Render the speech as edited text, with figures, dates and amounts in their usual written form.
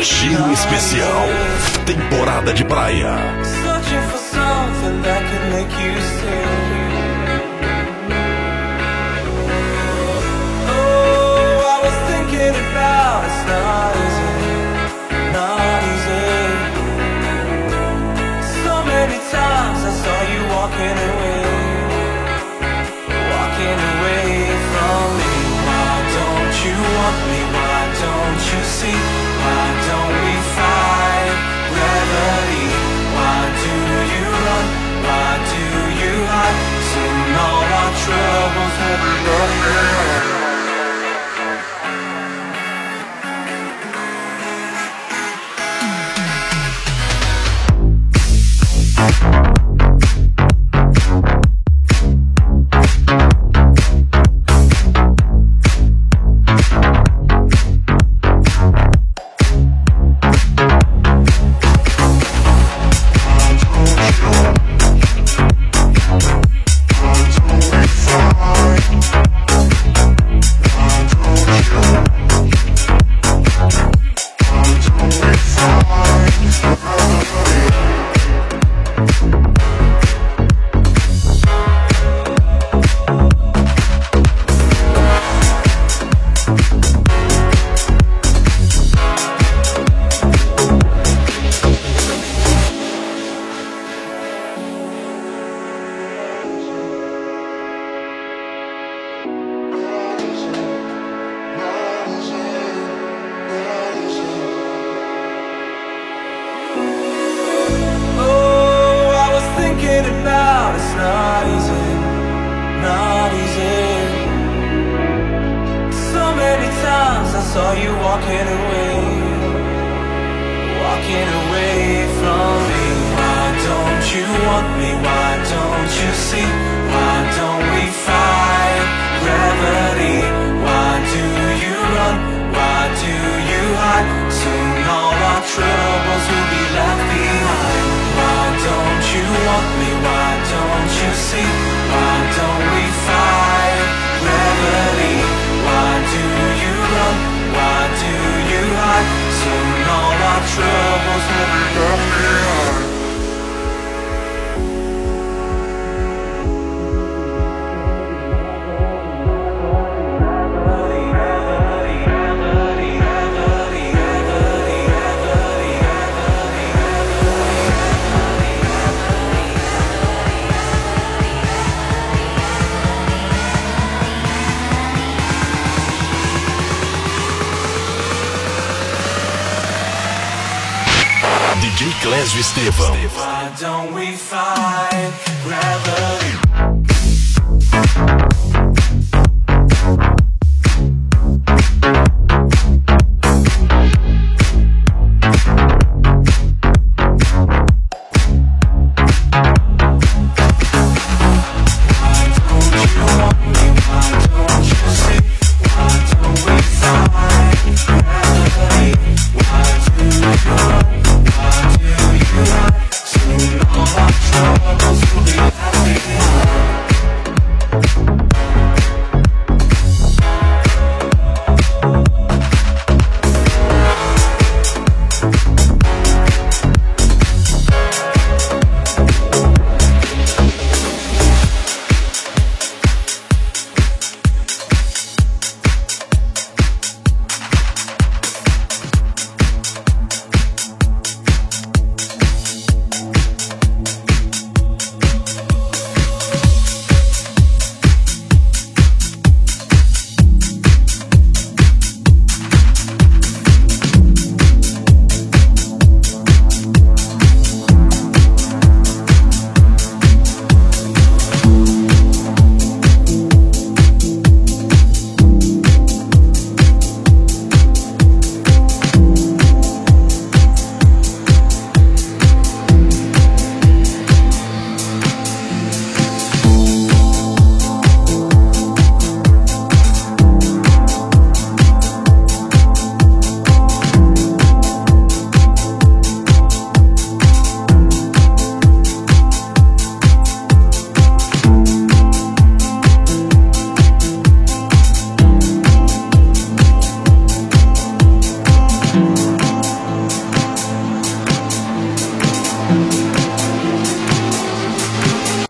Giro especial. Temporada de praia. Searching for something that could make you stay. Oh, I was thinking about it's not easy, not easy. So many times I saw you walking away from me. Why don't you want me? Why don't you see? Why don't we fight gravity? Why do you run? Why do you hide? Soon all our troubles will be gone. About it's not easy, not easy. So many times I saw you walking away from me. Why don't you want me? Why don't you see? Why don't we fight gravity? Why do you run? Why do you hide? Soon all our troubles will be left behind. Why don't you want me? Why don't you see? Why don't we fight gravity? Why do you run? Why do you hide? Soon all our troubles will be left behind. DJ Clésio Estevão. Why don't we fight